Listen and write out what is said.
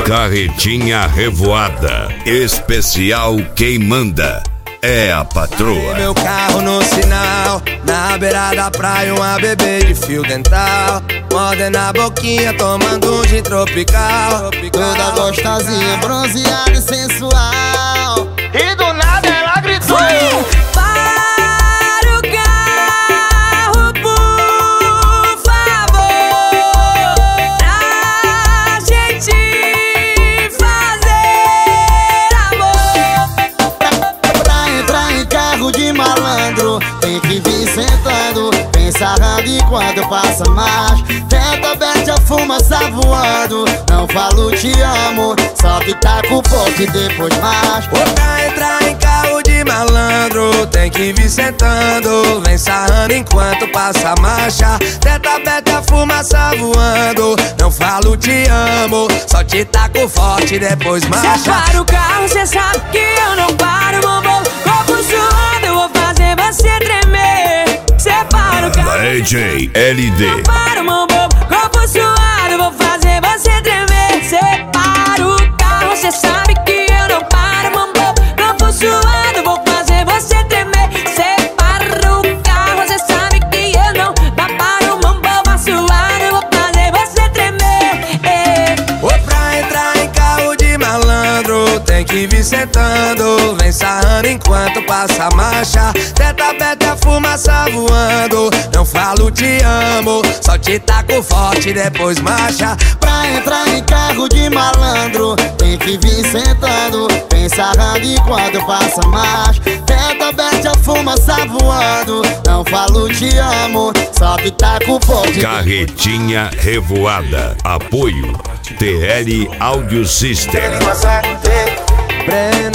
Carretinha Revoada, especial quem manda é a patroa. Meu carro no sinal, na beira da praia uma bebê de fio dental, mordendo na boquinha, tomando um gin tropical. Toda gostosinha, bronzeada e sensual. E do nada ela gritou: para o carro, por favor, pra gente fazer amor. Pra entrar em carro de malandro, tem que vir sentando, bem sarrando enquanto passa mais. Tenta aberta, a fumaça voando. Não falo te amo, só que tá com pouco e depois mais. Pra entrar em carro de malandro, tem que vir sentando, vem sarrando enquanto passa a marcha. Teta beta, fumaça voando. Não falo te amo, só te taco forte depois marcha. Cê para o carro, cê sabe que eu não paro, bombom. Corpo suando, eu vou fazer você tremer. Cê para o carro, DJ LD. não para, bombom. Corpo suado, eu vou fazer você tremer. Cê para o carro, cê sabe que eu não paro, bombom. Corpo suado, eu vou fazer você tremer. Cê para o carro, cê sabe que eu não paro, bombom. Suado, eu vou fazer você tremer. Pra entrar em carro de malandro, tem que vir sentando, vem sarrando enquanto passa a marcha. Teta beta, fumaça voando. Não falo te amo, só te taco forte depois marcha. Pra entrar em carro de malandro, tem que vir sentando, bem sarrando enquanto passa mais. Tenta aberta, a fumaça voando. Não falo te amo, só que tá com forte. Carretinha Revoada, apoio TL Audio System. Prenda